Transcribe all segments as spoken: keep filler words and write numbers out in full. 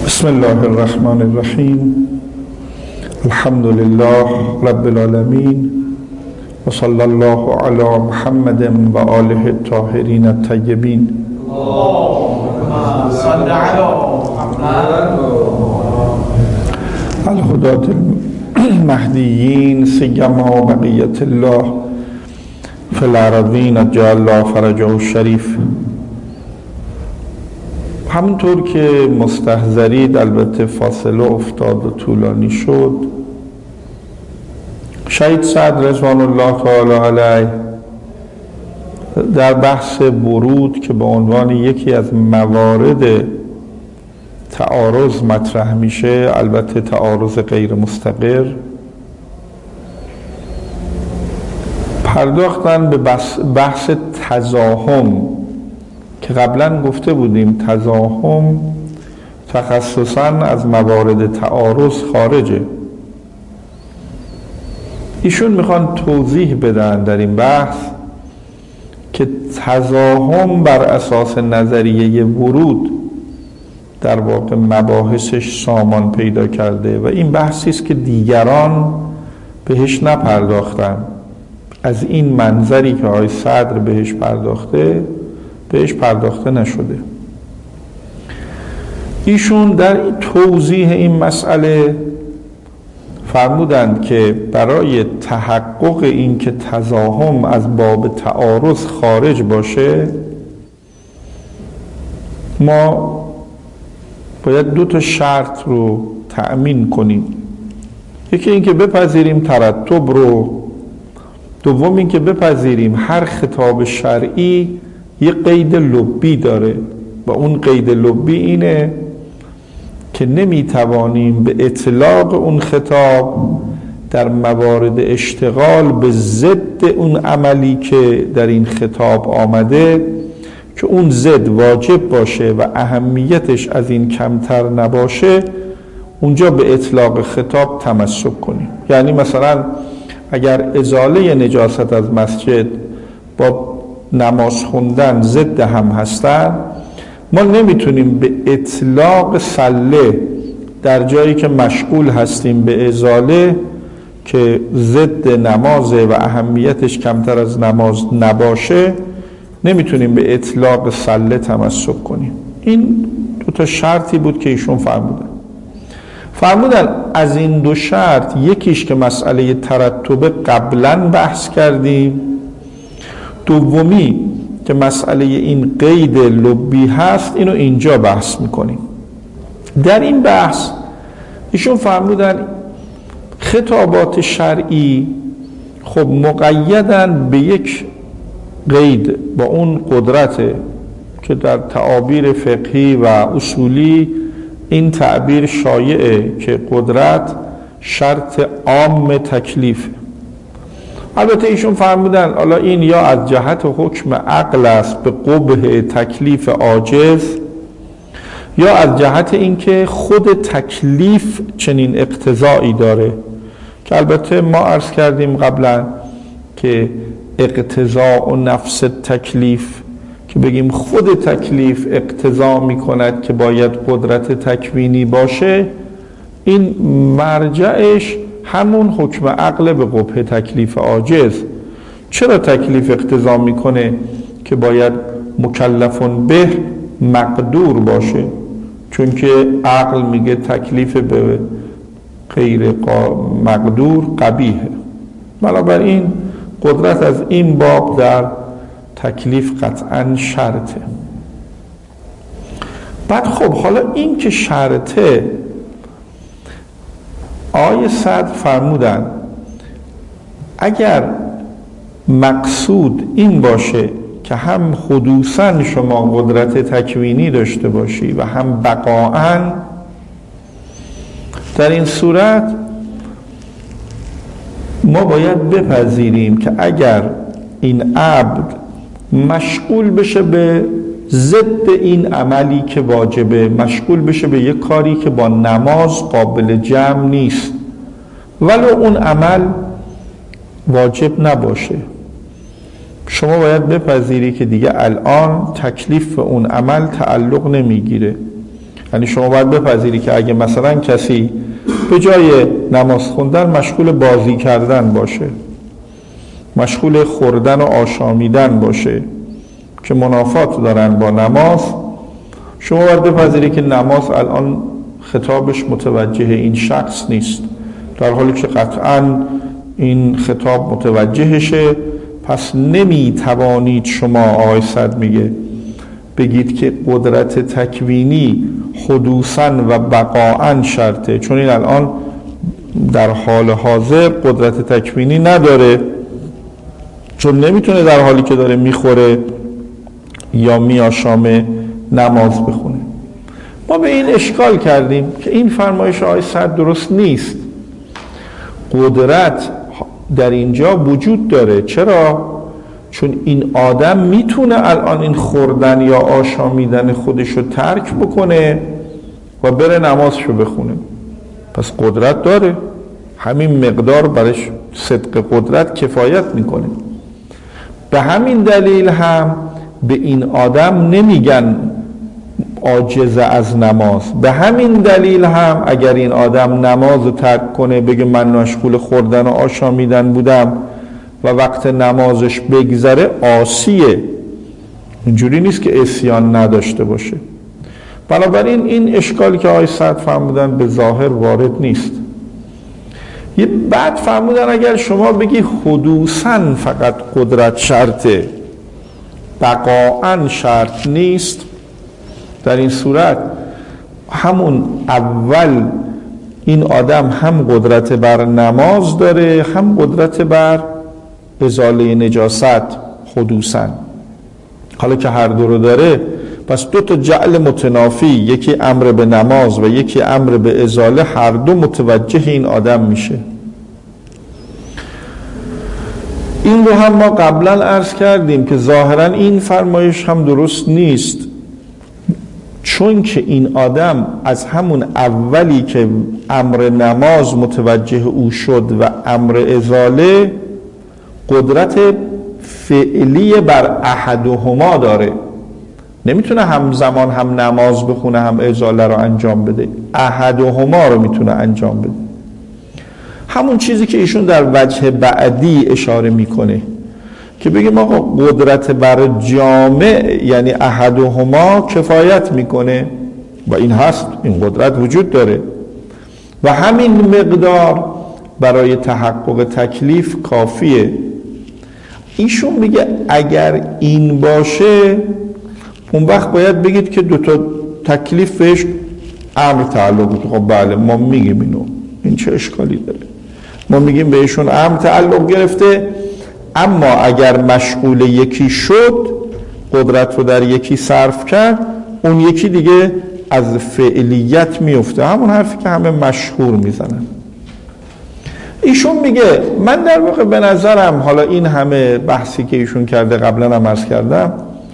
بسم الله الرحمن الرحیم. الحمد لله رب العالمین و صلی الله علی محمد و آله الطاهرین الطیبین. اللهم صل علی محمد الهداة المهدیین سیما بقیة الله فی الارضین جعل الله فرجه الشریف. همونطور که مستحضرید، البته فاصله افتاد و طولانی شد، شهید سعد رضوان الله تعالی علیه در بحث ورود که به عنوان یکی از موارد تعارض مطرح میشه، البته تعارض غیر مستقر، پرداختن به بحث تزاحم که قبلا گفته بودیم تزاحم تخصصاً از موارد تعارض خارجه. ایشون میخوان توضیح بدن در این بحث که تزاحم بر اساس نظریه ورود در واقع مباحثش سامان پیدا کرده و این بحثی است که دیگران بهش نپرداختن. از این منظری که آقای صدر بهش پرداخته بهش پرداخته نشده. ایشون در توضیح این مسئله فرمودند که برای تحقق این که تزاحم از باب تعارض خارج باشه، ما باید دو تا شرط رو تأمین کنیم. یکی این که بپذیریم ترتب رو، دوم این که بپذیریم هر خطاب شرعی یه قید لبی داره و اون قید لبی اینه که نمیتوانیم به اطلاق اون خطاب در موارد اشتغال به ضد اون عملی که در این خطاب آمده که اون ضد واجب باشه و اهمیتش از این کمتر نباشه، اونجا به اطلاق خطاب تمسک کنیم. یعنی مثلا اگر ازاله نجاست از مسجد با نماز خوندن ضد هم هستن، ما نمیتونیم به اطلاق صله در جایی که مشغول هستیم به ازاله که ضد نمازه و اهمیتش کمتر از نماز نباشه، نمیتونیم به اطلاق صله تمسک کنیم. این دو تا شرطی بود که ایشون فرمودن. فرمودن از این دو شرط یکیش که مسئله ترتب قبلا بحث کردیم، دومی که مسئله این قید لبی هست اینو اینجا بحث میکنیم. در این بحث ایشون فرمودن خطابات شرعی خب مقیدن به یک قید، با اون قدرت که در تعابیر فقهی و اصولی این تعبیر شایعه که قدرت شرط عام تکلیف. البته ایشون فرمودن حالا این یا از جهت حکم عقل است به قبح تکلیف عاجز، یا از جهت اینکه خود تکلیف چنین اقتضایی داره که البته ما عرض کردیم قبلا که اقتضاء و نفس تکلیف که بگیم خود تکلیف اقتضا می کند که باید قدرت تکوینی باشه، این مرجعش همون حکم عقل به قبح تکلیف عاجز. چرا تکلیف اقتضا میکنه که باید مکلفون به مقدور باشه؟ چون که عقل میگه تکلیف به غیر مقدور قبیحه. بنابراین قدرت از این باب در تکلیف قطعا شرطه. بعد خب حالا این که شرطه، آیه صدر فرمودن اگر مقصود این باشه که هم حدوثاً شما قدرت تکوینی داشته باشی و هم بقاءاً، در این صورت ما باید بپذیریم که اگر این عبد مشغول بشه به ضد این عملی که واجبه، مشغول بشه به یک کاری که با نماز قابل جمع نیست ولو اون عمل واجب نباشه، شما باید بپذیری که دیگه الان تکلیف اون عمل تعلق نمیگیره. یعنی شما باید بپذیری که اگه مثلا کسی به جای نماز خوندن مشغول بازی کردن باشه، مشغول خوردن و آشامیدن باشه که منافات دارن با نماز، شما باید بپذیری که نماز الان خطابش متوجه این شخص نیست، در حالی که قطعاً این خطاب متوجهشه. پس نمی توانید شما، آقای صد میگه، بگید که قدرت تکوینی حدوثاً و بقاعاً شرطه، چون این الان در حال حاضر قدرت تکوینی نداره، چون نمیتونه در حالی که داره میخوره یا میآشامه نماز بخونه. ما به این اشکال کردیم که این فرمایش آقای صد درست نیست. قدرت در اینجا وجود داره. چرا؟ چون این آدم میتونه الان این خوردن یا آشامیدن خودش رو ترک بکنه و بره نمازشو بخونه. پس قدرت داره، همین مقدار برش صدق قدرت کفایت میکنه. به همین دلیل هم به این آدم نمیگن عاجز از نماز. به همین دلیل هم اگر این آدم نماز رو ترک کنه، بگه من مشغول خوردن و آشامیدن بودم و وقت نمازش بگذره، عاصیه. اینجوری نیست که عصیان نداشته باشه. بنابراین این اشکالی که آقای سعد فرمودن به ظاهر وارد نیست. یه بعد فرمودن اگر شما بگی حدوثاً فقط قدرت شرطه، بقاعاً شرط نیست، در این صورت همون اول این آدم هم قدرت بر نماز داره، هم قدرت بر ازاله نجاست حدوثاً. حالا که هر دو رو داره، پس دو تا جعل متنافی، یکی امر به نماز و یکی امر به ازاله، هر دو متوجه این آدم میشه. این رو هم ما قبلا عرض کردیم که ظاهرا این فرمایش هم درست نیست، چون که این آدم از همون اولی که امر نماز متوجه او شد و امر ازاله، قدرت فعلی بر احدهما داره. نمیتونه همزمان هم نماز بخونه هم ازاله رو انجام بده، احدهما رو میتونه انجام بده. همون چیزی که ایشون در وجه بعدی اشاره میکنه که بگیم آقا قدرت بر جامع یعنی احدهما کفایت میکنه و این هست، این قدرت وجود داره و همین مقدار برای تحقق تکلیف کافیه. ایشون میگه اگر این باشه، اون وقت باید بگید که دوتا تکلیف بهش امر تعلق داره. خب بله، ما میگیم اینو، این چه اشکالی داره؟ ما میگیم بهشون امر تعلق گرفته، اما اگر مشغول یکی شد، قدرت رو در یکی صرف کرد، اون یکی دیگه از فعلیت میفته. همون حرفی که همه مشهور میزنن. ایشون میگه من در واقع به نظرم، حالا این همه بحثی که ایشون کرده قبلا هم عرض کردم،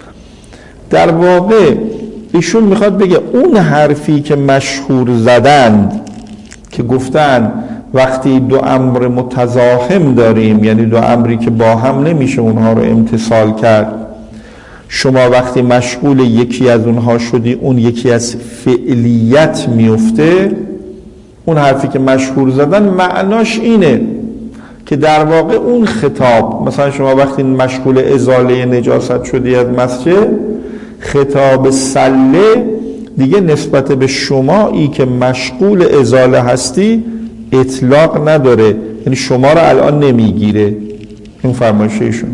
در واقع ایشون میخواد بگه اون حرفی که مشهور زدند که گفتن وقتی دو امر متزاحم داریم، یعنی دو امری که با هم نمیشه اونها رو امتثال کرد، شما وقتی مشغول یکی از اونها شدی، اون یکی از فعلیت میفته. اون حرفی که مشهور زدن معناش اینه که در واقع اون خطاب، مثلا شما وقتی مشغول ازاله نجاست شدی از مسجد، خطاب سله دیگه نسبت به شمایی که مشغول ازاله هستی اطلاق نداره، یعنی شما رو الان نمیگیره. این فرمایش ایشون.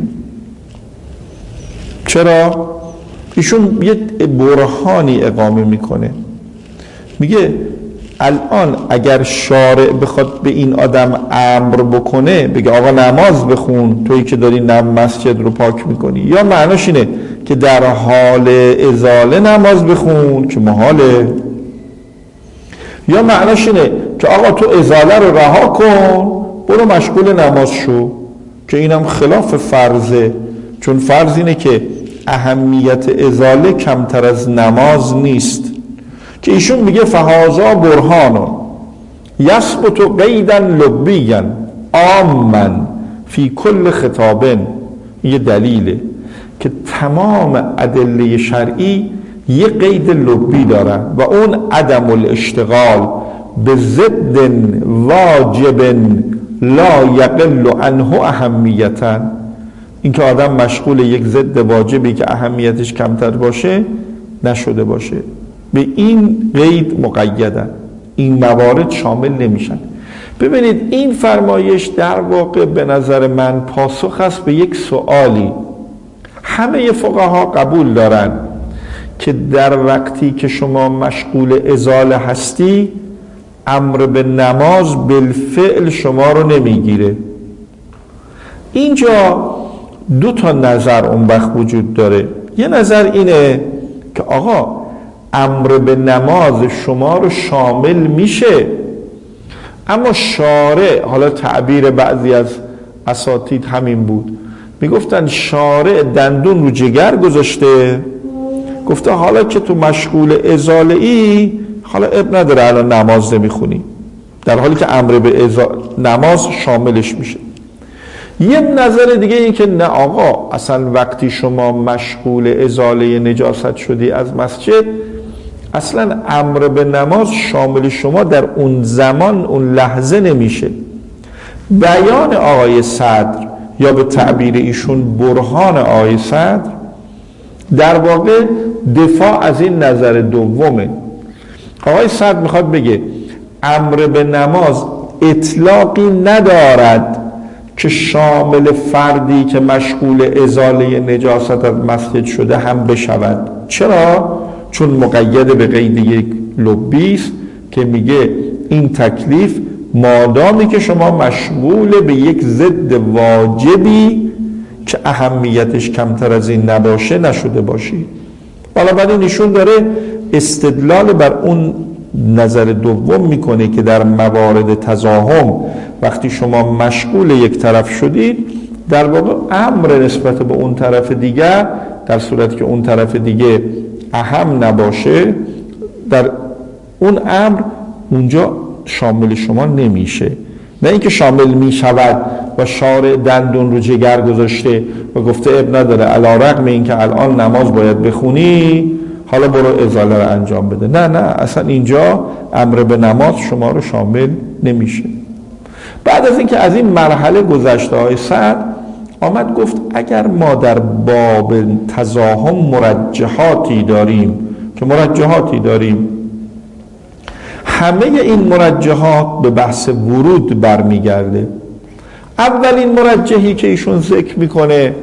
چرا؟ ایشون یه برهانی اقامه میکنه، میگه الان اگر شارع بخواد به این آدم امر بکنه، بگه آقا نماز بخون تویی که داری نم مسجد رو پاک میکنی، یا معناش اینه که در حال ازاله نماز بخون که محاله، یا معناش اینه که آقا تو ازاله رو رها کن برو مشغول نماز شو، که اینم خلاف فرضه، چون فرض اینه که اهمیت ازاله کمتر از نماز نیست. که ایشون میگه فهازا برهانون یثبت قیدا لبیا عاما فی کل خطابن. یه دلیله که تمام ادله شرعی یه قید لبی دارن و اون عدم الاشتغال به ضد واجب لا یقل عنه اهمیتا، این که آدم مشغول یک ضد واجبی که اهمیتش کمتر باشه نشده باشه. به این قید مقیدن، این موارد شامل نمیشن. ببینید این فرمایش در واقع به نظر من پاسخ است به یک سوالی. همه فقها قبول دارن که در وقتی که شما مشغول ازاله هستی امر به نماز بالفعل شما رو نمیگیره. اینجا دو تا نظر اون وقت وجود داره. یه نظر اینه که آقا امر به نماز شما رو شامل میشه، اما شارع، حالا تعبیر بعضی از اساتید همین بود، میگفتن شارع دندون رو جگر گذاشته، گفته حالا که تو مشغول ازاله ای حالا اب نداره الان نماز نمیخونی، در حالی که امر به نماز شاملش میشه. یه نظر دیگه این که نه آقا اصلا وقتی شما مشغول ازاله نجاست شدی از مسجد اصلا امر به نماز شامل شما در اون زمان اون لحظه نمیشه. بیان آقای صدر یا به تعبیر ایشون برهان آقای صدر در واقع دفاع از این نظر دومه. آقای صدر میخواد بگه امر به نماز اطلاقی ندارد که شامل فردی که مشغول ازاله نجاست از مسجد شده هم بشود. چرا؟ چون مقید به قید یک لبی است که میگه این تکلیف مادامی که شما مشغول به یک ضد واجبی که اهمیتش کمتر از این نباشه نشده باشی. بنابراین ایشون داره استدلال بر اون نظر دوم میکنه که در موارد تزاحم وقتی شما مشغول یک طرف شدید در واقع امر نسبت به اون طرف دیگر در صورتی که اون طرف دیگه اهم نباشه در اون امر اونجا شامل شما نمیشه. نه اینکه شامل میشود و شارع دندون رو جگر گذاشته و گفته اب نداره علی رغم اینکه الان نماز باید بخونی حالا برو ازاله رو انجام بده. نه نه اصلا اینجا امر به نماز شما رو شامل نمیشه. بعد از اینکه از این مرحله گذشته های صدر آمد گفت اگر ما در باب تزاحم مرجحاتی داریم که مرجحاتی داریم همه این مرجحات به بحث ورود برمیگرده. اولین مرجحی که ایشون ذکر میکنه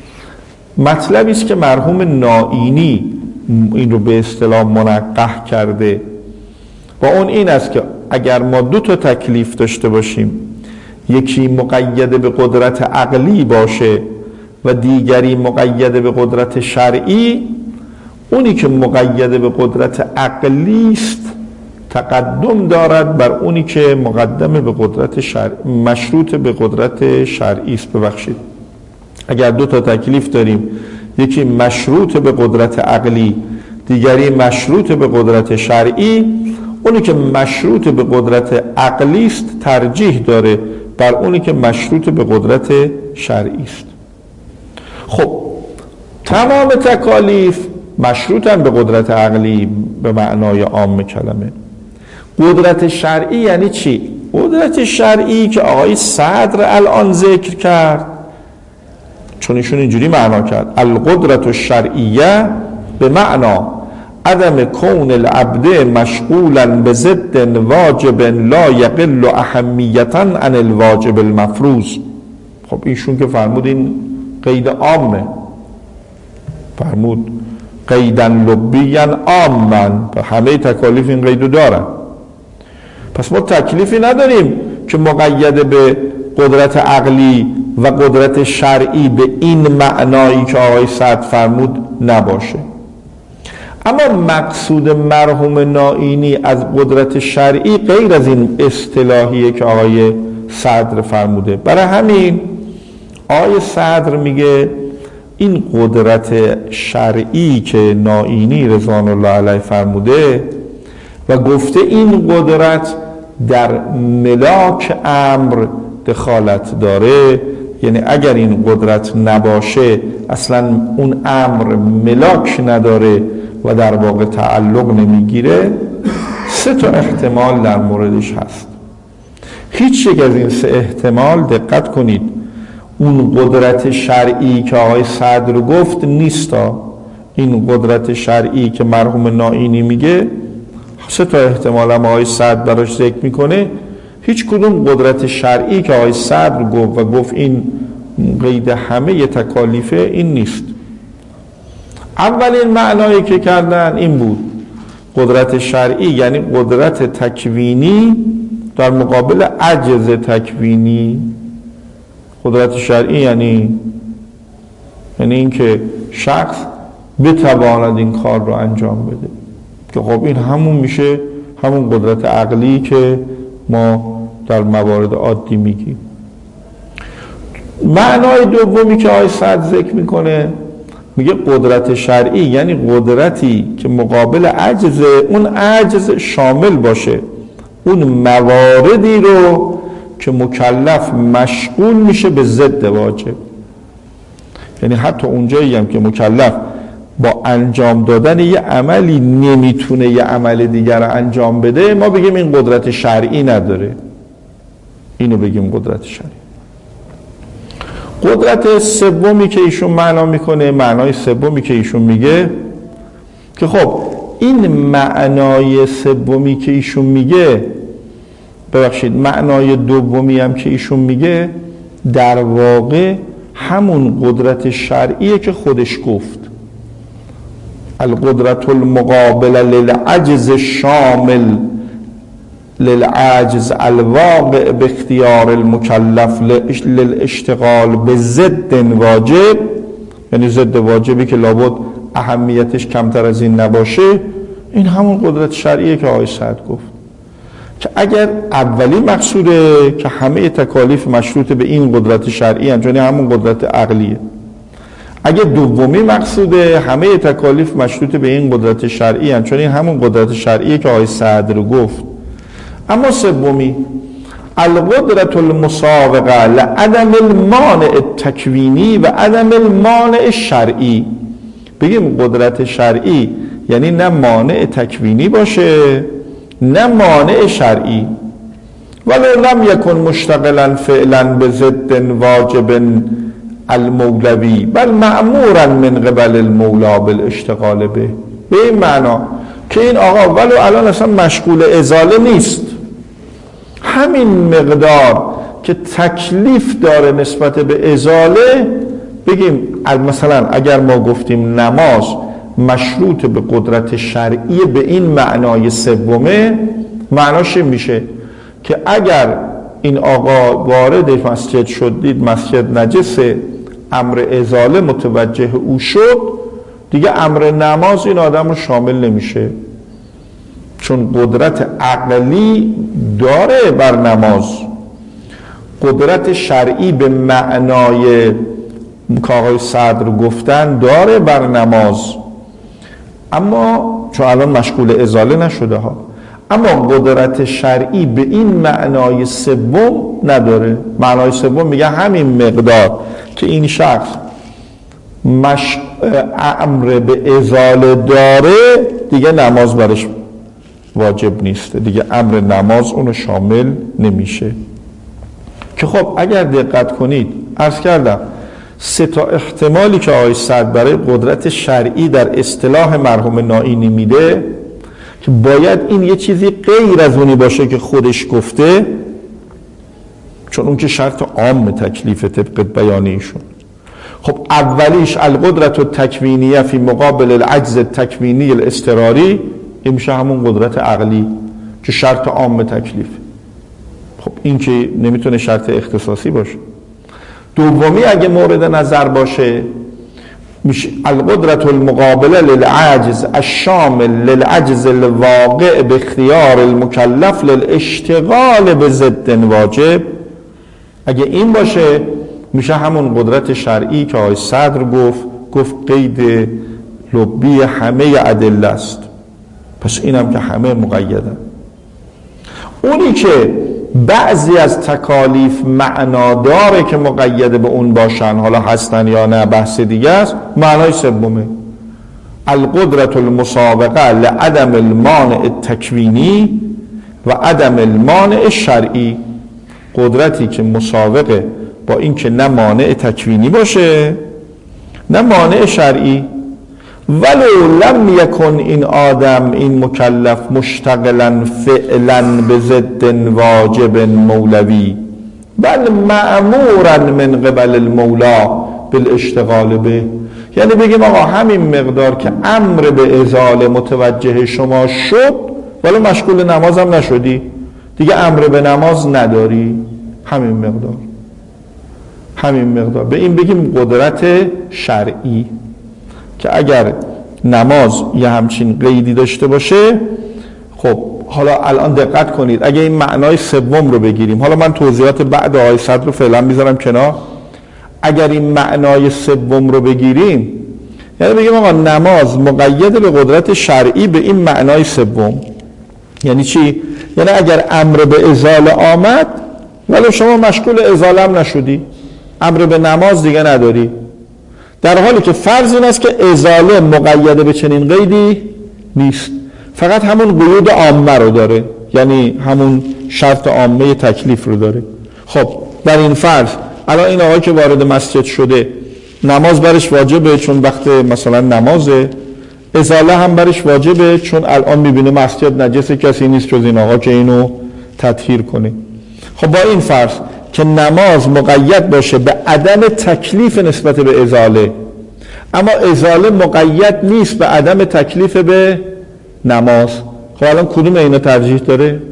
مطلبی است که مرحوم نائینی این رو به اصطلاح منقح کرده و اون این است که اگر ما دو تا تکلیف داشته باشیم، یکی مقید به قدرت عقلی باشه و دیگری مقید به قدرت شرعی، اونی که مقید به قدرت عقلی است تقدم دارد بر اونی که مقدم به قدرت شرع مشروط به قدرت شرعی است. ببخشید اگر دو تا تکلیف داریم، یکی مشروط به قدرت عقلی دیگری مشروط به قدرت شرعی، اونی که مشروط به قدرت عقلی است ترجیح داره بر اونی که مشروط به قدرت شرعی است. خب تمام تکالیف مشروطن به قدرت عقلی به معنای عام کلمه. قدرت شرعی یعنی چی؟ قدرت شرعی که آقای صدر الان ذکر کرد، چون ایشون اینجوری معنا کرد القدرت الشرعیه به معنا عدم کون العبد مشغولا به ضد واجب لا یقل اهمیتا عن الواجب المفروض. خب ایشون که فرمود این قید عامه، فرمود قیدا لبیا عاما، همه تکالیف این قیدو دارن. پس ما تکلیفی نداریم که مقید به قدرت عقلی و قدرت شرعی به این معنایی که آقای صدر فرمود نباشه. اما مقصود مرحوم نائینی از قدرت شرعی غیر از این اصطلاحیه که آقای صدر فرموده. برای همین آقای صدر میگه این قدرت شرعی که نائینی رضوان الله علیه فرموده و گفته این قدرت در ملاک امر دخالت داره، یعنی اگر این قدرت نباشه اصلا اون امر ملاک نداره و در واقع تعلق نمیگیره، سه تا احتمال در موردش هست. هیچ یک از این سه احتمال، دقت کنید، اون قدرت شرعی که آقای صدر گفت نیستا. این قدرت شرعی که مرحوم نائینی میگه، سه تا احتمال هم آقای صدر براش ذکر میکنه، هیچ کدوم قدرت شرعی که آقای صدر گفت و گفت این قید همه تکالیفه، این نیست. اولین معنایی که کردن این بود، قدرت شرعی یعنی قدرت تکوینی در مقابل عجز تکوینی. قدرت شرعی یعنی یعنی اینکه شخص بتواند این کار رو انجام بده، که خب این همون میشه همون قدرت عقلی که ما در موارد عادی میگیم. معنای دومی که آقای صدر ذکر میکنه، میگه قدرت شرعی یعنی قدرتی که مقابل عجز، اون عجز شامل باشه اون مواردی رو که مکلف مشغول میشه به ضد واجب. یعنی حتی اونجایی هم که مکلف با انجام دادن یه عملی نمیتونه یه عمل دیگر رو انجام بده، ما بگیم این قدرت شرعی نداره، اینو بگیم قدرت شرعی. قدرت سومی که ایشون معنا میکنه، معنای سومی که ایشون میگه که خب این معنای سومی که ایشون میگه، ببخشید معنای دومی هم که ایشون میگه، در واقع همون قدرت شرعیه که خودش گفت، القدرت المقابله للعجز شامل للعجز الواقع به اختیار المکلف للاشتغال به ضد واجب، یعنی ضد واجبی که لابد اهمیتش کمتر از این نباشه. این همون قدرت شرعیه که آقای سعد گفت، که اگر اولی مقصوده که همه تکالیف مشروط به این قدرت شرعی هستند، یعنی همون قدرت عقلیه، اگر دومی مقصوده همه تکالیف مشروط به این قدرت شرعی هستند، چون این همون قدرت شرعیه که آقای سعد رو گفت. اما سومی، القدرت المسابقه لعدم المانع التکوینی و عدم المانع شرعی. بگیم قدرت شرعی یعنی نه مانع تکوینی باشه نه مانع شرعی، ولو لم یکن مشتغلا فعلا به ضد واجب المولوی بل مأمورا من قبل المولا بالاشتغال به. به این معنا که این آقا ولو الان اصلا مشغول ازاله نیست، همین مقدار که تکلیف داره نسبت به ازاله، بگیم مثلا اگر ما گفتیم نماز مشروط به قدرت شرعی به این معنای سومه، معناش میشه که اگر این آقا وارد مسجد شد دید مسجد نجسه، امر ازاله متوجه او شد، دیگه امر نماز این آدم رو شامل نمیشه، چون قدرت عقلی داره بر نماز. قدرت شرعی به معنای که آقای صدر گفتن داره بر نماز، اما چون الان مشغول ازاله نشده ها، اما قدرت شرعی به این معنای سوم نداره. معنای سوم میگه همین مقدار که این شخص مش... امر به ازاله داره، دیگه نماز برش واجب نیست، دیگه امر نماز اونو شامل نمیشه. که خب اگر دقت کنید، عرض کردم سه تا احتمالی که آقای سعد برای قدرت شرعی در اصطلاح مرحوم نائینی میده، که باید این یه چیزی غیر از اونی باشه که خودش گفته، چون اون که شرط عام تکلیف طبق بیان ایشون. خب اولیش القدرت التکوینیه فی مقابل العجز التکوینی الاضطراری، این میشه همون قدرت عقلی که شرط عام تکلیف. خب این که نمیتونه شرط اختصاصی باشه. دومی اگه مورد نظر باشه میشه القدرت المقابله للعجز الشامل للعجز الواقع به اختیار المکلف للاشتغال به ضد واجب. اگه این باشه میشه همون قدرت شرعی که آقای صدر گفت گفت قید لبی همه ادله است، پس اینم که همه مقیدن. اونی که بعضی از تکالیف معنا داره که مقید به اون باشن، حالا هستن یا نه بحث دیگه است، معنای سومه. القدرت المسابقه لعدم المانع التکوینی و عدم المانع شرعی، قدرتی که مسابقه با این که نه مانع تکوینی باشه نه مانع شرعی. ولو لم یکن این آدم، این مکلف، مشتغلا فعلا به ضد واجب مولوی بل مأمورا من قبل المولا بالاشتغال به. یعنی بگیم آقا همین مقدار که امر به ازاله متوجه شما شد ولی مشغول نماز هم نشدی، دیگه امر به نماز نداری، همین مقدار همین مقدار به این بگیم قدرت شرعی، که اگر نماز یه همچین قیدی داشته باشه. خب حالا الان دقت کنید، اگه این معنای سوم رو بگیریم، حالا من توضیحات بعد آیه صد رو فعلا میذارم کنار، اگر این معنای سوم رو بگیریم یعنی بگیم آقا نماز مقید به قدرت شرعی به این معنای سوم. یعنی چی؟ یعنی اگر امر به ازاله آمد ولی شما مشغول ازاله هم نشدی، امر به نماز دیگه نداری، در حالی که فرض این است که ازاله مقید به چنین قیدی نیست، فقط همون قیود عامه رو داره، یعنی همون شرط عامه تکلیف رو داره. خب در این فرض الان این آقای که وارد مسجد شده نماز برش واجبه چون وقت مثلا نمازه، ازاله هم برش واجبه چون الان میبینه مسجد نجسه، کسی نیست جز این آقا که اینو تطهیر کنه. خب با این فرض که نماز مقید باشه به عدم تکلیف نسبت به ازاله، اما ازاله مقید نیست به عدم تکلیف به نماز، خب الان کدوم اینا ترجیح داره؟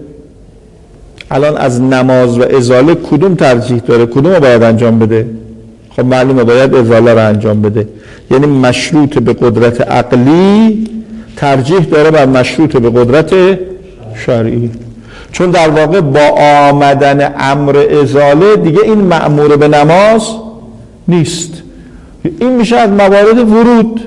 الان از نماز و ازاله کدوم ترجیح داره؟ کدوم رو باید انجام بده؟ خب معلومه باید ازاله رو انجام بده. یعنی مشروط به قدرت عقلی ترجیح داره بر مشروط به قدرت شرعی، چون در واقع با آمدن امر ازاله دیگه این مأمور به نماز نیست. این میشه از موارد ورود،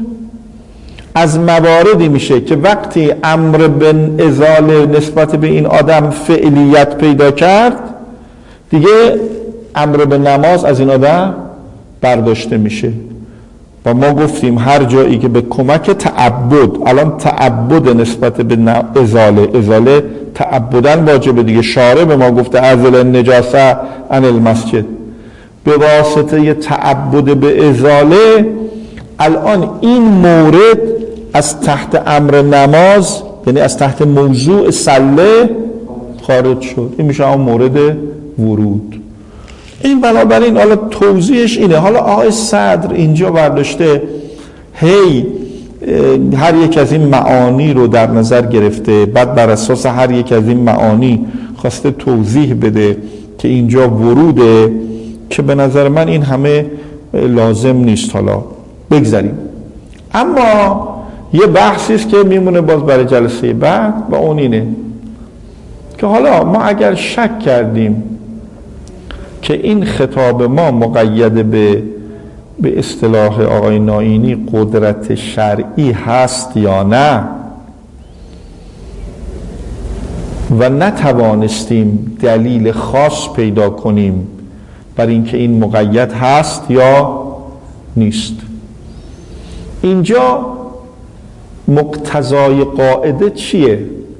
از مواردی میشه که وقتی امر به ازاله نسبت به این آدم فعلیت پیدا کرد دیگه امر به نماز از این آدم برداشته میشه. و ما گفتیم هر جایی که به کمک تعبد، الان تعبد نسبت به ازاله، ازاله تعبدن واجبه دیگه، شارع به ما گفته ازل النجاسه عن المسجد، به واسطه تعبد به ازاله الان این مورد از تحت امر نماز، یعنی از تحت موضوع صله خارج شد. این میشه اون مورد ورود. این بنابراین حالا توضیحش اینه. حالا آقای صدر اینجا برداشته هی هر یک از این معانی رو در نظر گرفته، بعد بر اساس هر یک از این معانی خواسته توضیح بده که اینجا وروده، که به نظر من این همه لازم نیست، حالا بگذاریم. اما یه بحثی است که میمونه باز برای جلسه بعد، و اون اینه که حالا ما اگر شک کردیم که این خطاب ما مقید به به اصطلاح آقای نائینی قدرت شرعی هست یا نه و نتوانستیم دلیل خاص پیدا کنیم بر اینکه این مقید هست یا نیست، اینجا مقتضای قاعده چیه؟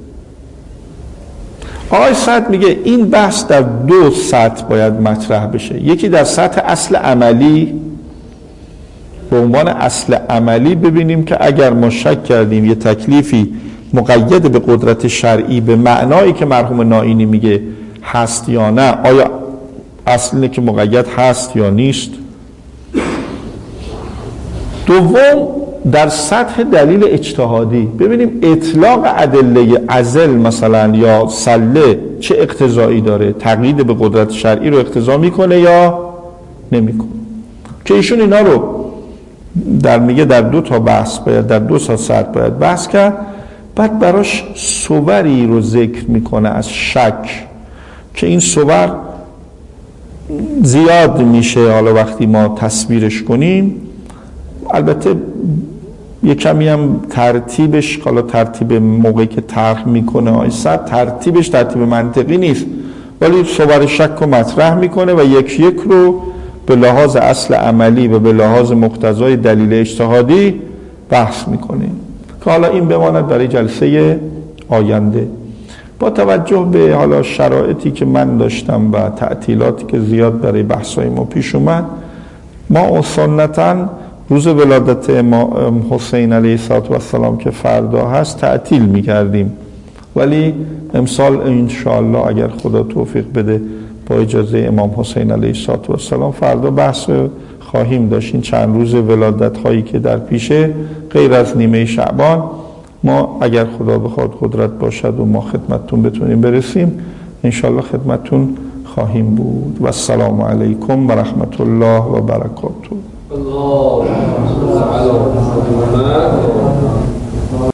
آقای سعد میگه این بحث در دو سطح باید مطرح بشه. یکی در سطح اصل عملی، به عنوان اصل عملی ببینیم که اگر ما شک کردیم یه تکلیفی مقید به قدرت شرعی به معنایی که مرحوم نائینی میگه هست یا نه، آیا اصل اینه که مقید هست یا نیست. دوم در سطح دلیل اجتهادی ببینیم اطلاق ادله ازل مثلا یا سله چه اقتضایی داره، تقیید به قدرت شرعی رو اقتضا میکنه یا نمیکنه، که ایشون اینا رو در میگه در دو تا بحث باید، در دو تا سطح باید بحث کرد. بعد براش صوری رو ذکر میکنه از شک که این صور زیاد میشه حالا وقتی ما تصویرش کنیم. البته یه کمی هم ترتیبش، حالا ترتیب موقعی که طرح میکنه آقای سعد ترتیبش ترتیب منطقی نیست، ولی صور شک رو مطرح میکنه و یک یک رو به لحاظ اصل عملی و به لحاظ مقتضای دلیل اجتهادی بحث میکنیم که حالا این بماند برای جلسه آینده. با توجه به حالا شرایطی که من داشتم و تعطیلاتی که زیاد برای بحثای ما پیش اومد، ما سنتاً روز ولادت امام حسین علیه السلام که فردا هست تعطیل میکردیم، ولی امسال انشاءالله اگر خدا توفیق بده با اجازه امام حسین علیه السلام فردا بحث خواهیم داشت. این چند روز ولادت هایی که در پیشه غیر از نیمه شعبان، ما اگر خدا بخواد قدرت باشد و ما خدمتتون بتونیم برسیم انشاءالله خدمتتون خواهیم بود. و السلام علیکم و رحمت الله و برکاته.